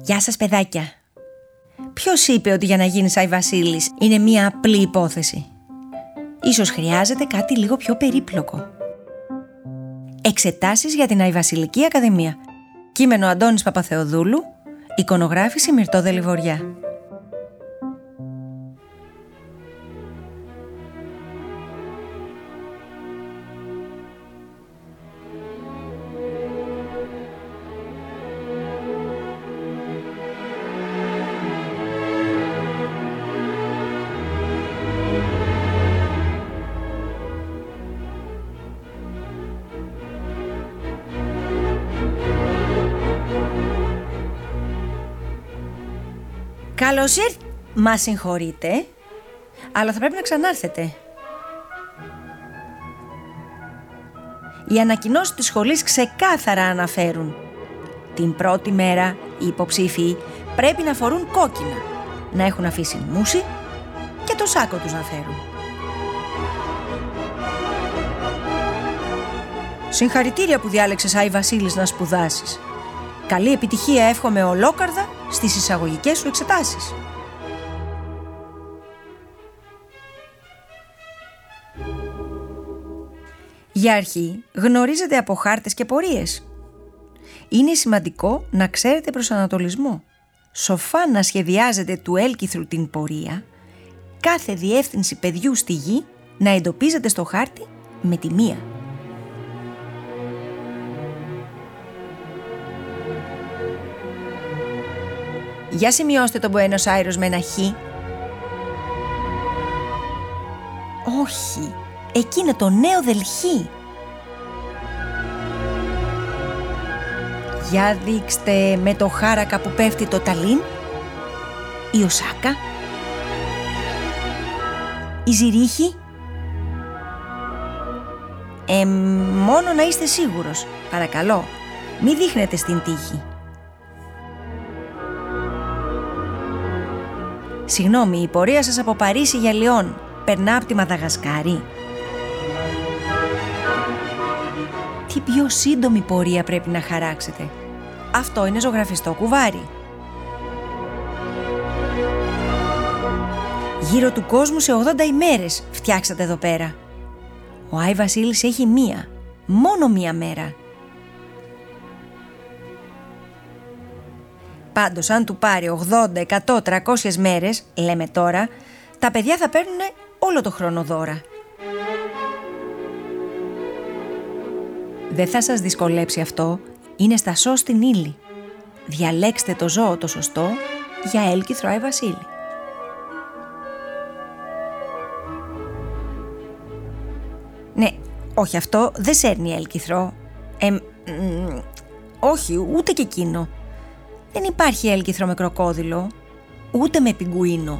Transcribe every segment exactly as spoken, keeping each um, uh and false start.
Γεια σας παιδάκια. Ποιος είπε ότι για να γίνεις Άι Βασίλης είναι μία απλή υπόθεση? Ίσως χρειάζεται κάτι λίγο πιο περίπλοκο. Εξετάσεις για την Άι Βασιλική Ακαδημία. Κείμενο Αντώνης Παπαθεοδούλου. Εικονογράφηση Μυρτώ Δελιβοριά. Καλώς ήρθ... Μα συγχωρείτε, αλλά θα πρέπει να ξανάρθετε. Οι ανακοινώσεις της σχολής ξεκάθαρα αναφέρουν: την πρώτη μέρα οι υποψήφοι πρέπει να φορούν κόκκινα, να έχουν αφήσει μουσι και το σάκο τους να φέρουν. Συγχαρητήρια που διάλεξες Άι Βασίλης να σπουδάσεις. Καλή επιτυχία εύχομαι ολόκαρδα στις εισαγωγικές σου εξετάσεις. Για αρχή γνωρίζετε από χάρτες και πορείες. Είναι σημαντικό να ξέρετε προσανατολισμό. Σοφά να σχεδιάζετε του έλκυθρου την πορεία, κάθε διεύθυνση παιδιού στη γη να εντοπίζετε στο χάρτη με τη μία. Για σημειώστε τον Μπουένος Άιρος με ένα χ. Όχι, εκεί είναι το Νέο Δελχή. Για δείξτε με το χάρακα που πέφτει το Ταλίν, η Οσάκα, η Ζηρίχη. Ε, μόνο να είστε σίγουρος, παρακαλώ, μη δείχνετε στην τύχη. Συγγνώμη, η πορεία σας από Παρίσι για Λιόν περνά από τη Μαδαγασκάρη? Τι πιο σύντομη πορεία πρέπει να χαράξετε? Αυτό είναι ζωγραφιστό κουβάρι. Γύρω του κόσμου σε ογδόντα ημέρες φτιάξατε εδώ πέρα. Ο Άι Βασίλης έχει μία, μόνο μία μέρα. Πάντως, αν του πάρει ογδόντα, εκατό, τριακόσιες μέρες, λέμε τώρα, τα παιδιά θα παίρνουν όλο το χρόνο δώρα. Δεν θα σας δυσκολέψει αυτό, είναι στα σω στην ύλη. Διαλέξτε το ζώο το σωστό για έλκυθρο Άι Βασίλη. Ναι, όχι, αυτό δεν σέρνει έλκυθρο. Ε, μ, μ, όχι, ούτε και εκείνο. Δεν υπάρχει έλκυθρο με κροκόδιλο, ούτε με πιγκουίνο.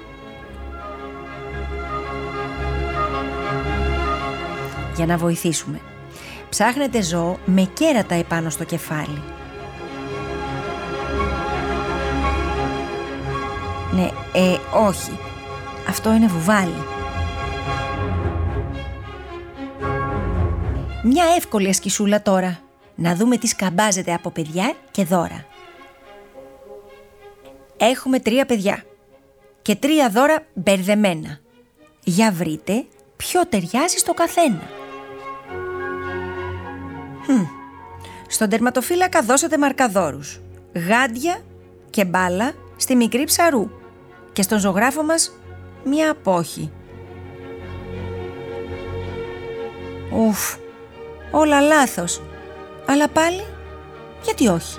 Για να βοηθήσουμε, ψάχνετε ζώο με κέρατα επάνω στο κεφάλι. Ναι, ε, όχι. Αυτό είναι βουβάλι. Μια εύκολη ασκησούλα τώρα. Να δούμε τι σκαμπάζεται από παιδιά και δώρα. Έχουμε τρία παιδιά και τρία δώρα μπερδεμένα. Για βρείτε ποιο ταιριάζει στο καθένα. Hm. Στον τερματοφύλακα δώσατε μαρκαδόρους, γάντια και μπάλα στη μικρή ψαρού και στον ζωγράφο μας μία απόχη. Ουφ, όλα λάθος. Αλλά πάλι, γιατί όχι?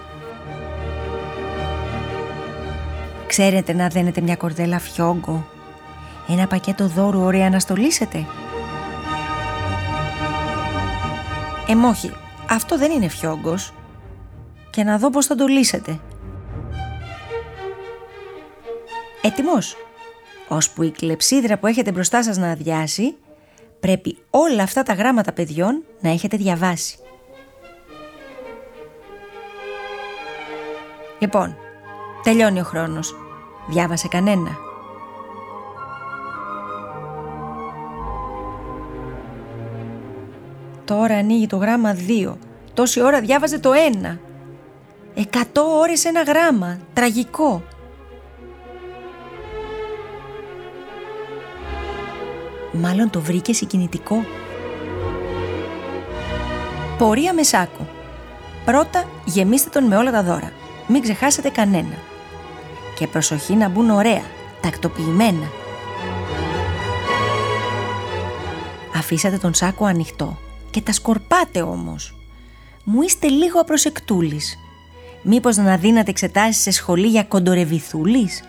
Ξέρετε να δένετε μια κορδέλα φιόγκο, ένα πακέτο δώρου ωραία να στολίσετε? Εμόχι, αυτό δεν είναι φιόγκος. Και να δω πώς θα το λύσετε. Έτοιμος? Ώσπου η κλεψίδρα που έχετε μπροστά σας να αδειάσει, πρέπει όλα αυτά τα γράμματα παιδιών να έχετε διαβάσει. Λοιπόν, τελειώνει ο χρόνος. Διάβασε κανένα? Τώρα ανοίγει το γράμμα δύο. Τόση ώρα διάβαζε το ένα. Εκατό ώρες ένα γράμμα. Τραγικό. Μάλλον το βρήκε συγκινητικό. Πορεία με σάκο. Πρώτα γεμίστε τον με όλα τα δώρα. Μην ξεχάσετε κανένα. Και προσοχή να μπουν ωραία, τακτοποιημένα. Αφήσατε τον σάκο ανοιχτό και τα σκορπάτε όμως. Μου είστε λίγο απροσεκτούλης. Μήπως να δίνατε εξετάσεις σε σχολή για κοντορεβιθούλης?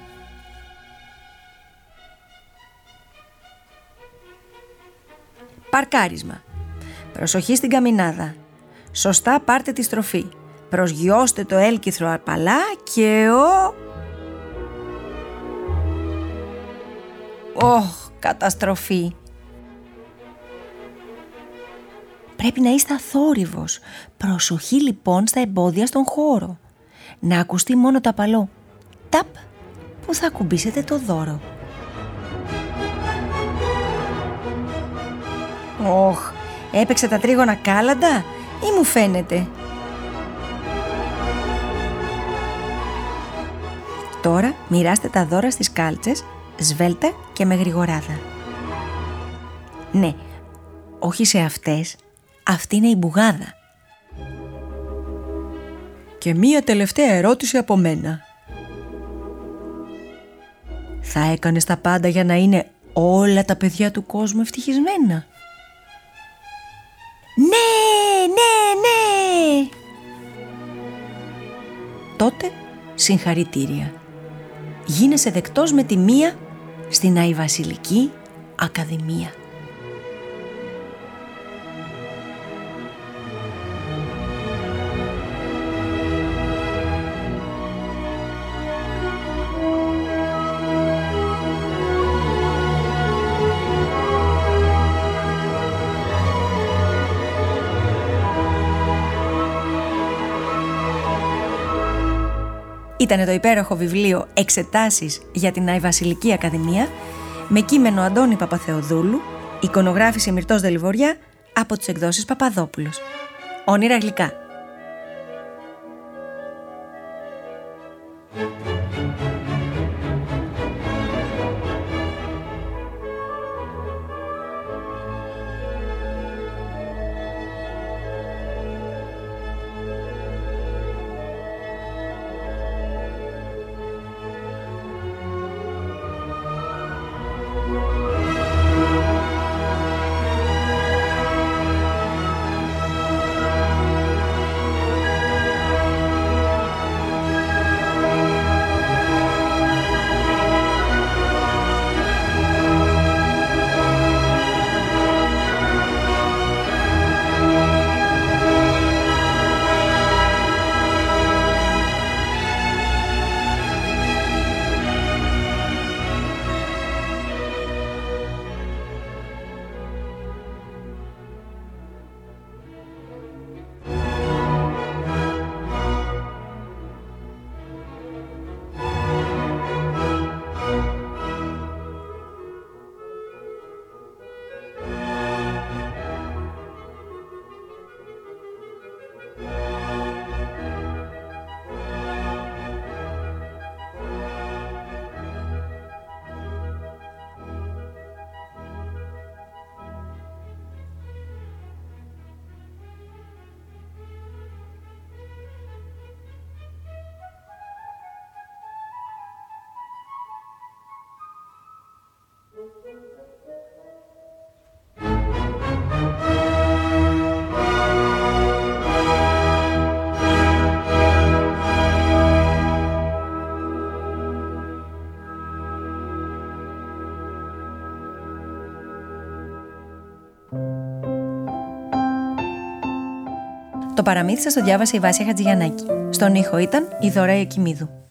Παρκάρισμα. Προσοχή στην καμινάδα. Σωστά πάρτε τη στροφή. Προσγειώστε το έλκυθρο απαλά και ο... Ωχ, καταστροφή. Πρέπει να είστε αθόρυβος. Προσοχή λοιπόν στα εμπόδια στον χώρο. Να ακουστεί μόνο το απαλό ταπ που θα ακουμπήσετε το δώρο. Ωχ, έπαιξε τα τρίγωνα κάλαντα ή μου φαίνεται? Τώρα μοιράστε τα δώρα στις κάλτσες, σβέλτα και με γρηγοράδα. Ναι, όχι σε αυτές, αυτή είναι η μπουγάδα. Και μία τελευταία ερώτηση από μένα. Θα έκανες τα πάντα για να είναι όλα τα παιδιά του κόσμου ευτυχισμένα? Ναι, ναι, ναι! Τότε συγχαρητήρια. Γίνεσαι δεκτός με τη μία στην Αϊβασιλική Ακαδημία. Ήτανε το υπέροχο βιβλίο «Εξετάσεις για την Αϊβασιλική Ακαδημία» με κείμενο Αντώνη Παπαθεοδούλου, εικονογράφηση Μυρτός Δελιβοριά από τις εκδόσεις Παπαδόπουλος. Όνειρα γλυκά. Το παραμύθι σας το διάβασε η Βάσια Χατζηγιαννάκη. Στον ήχο ήταν η Δώρα Ιωκημίδου.